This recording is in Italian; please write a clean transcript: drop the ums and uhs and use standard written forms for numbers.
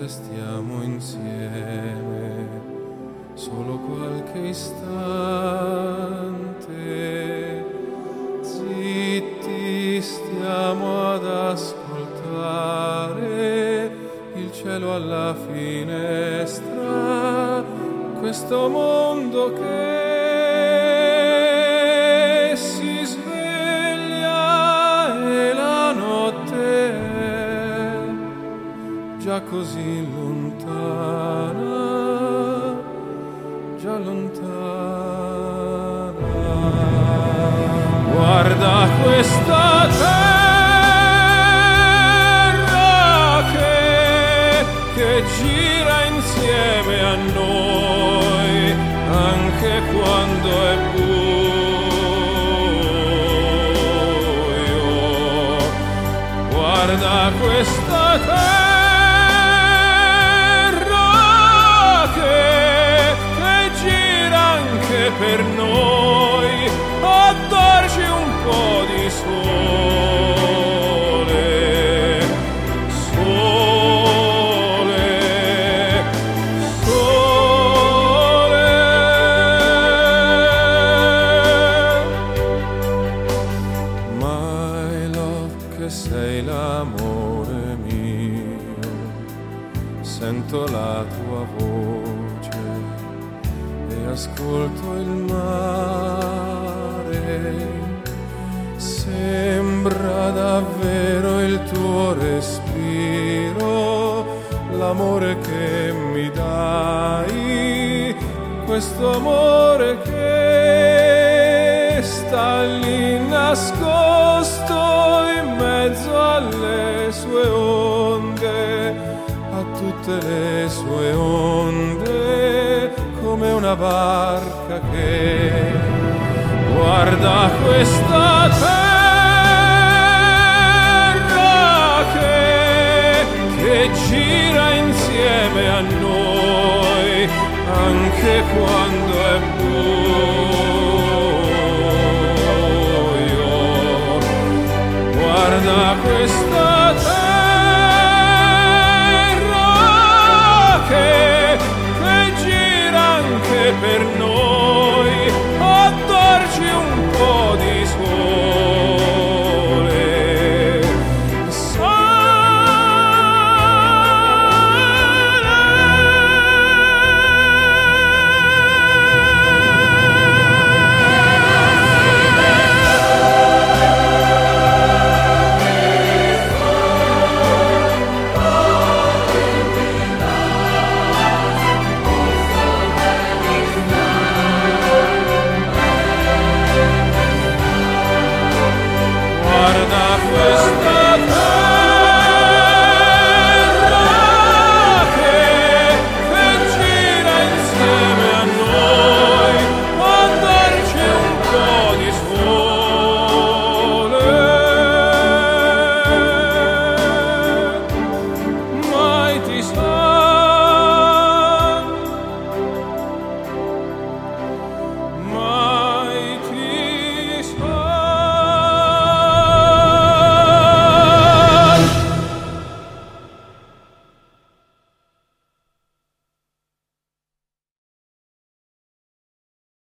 restiamo insieme solo qualche istante, zitti stiamo ad ascoltare il cielo alla finestra, questo mondo che si sveglia e la notte è già così lontana, già lontana. Guarda questa terra che gira insieme a noi anche quando è buio. Guarda questa terra che gira anche per noi, a darci un po' di sole, sole, sole. My love, che sei l'amore mio, sento la tua voce e ascolto il mare, sembra davvero il tuo respiro, l'amore che mi dai, questo amore che sta lì nascosto in mezzo alle sue onde, a tutte le sue onde, come una barca che guarda questa terra che gira insieme a noi anche quando è buio. Guarda questa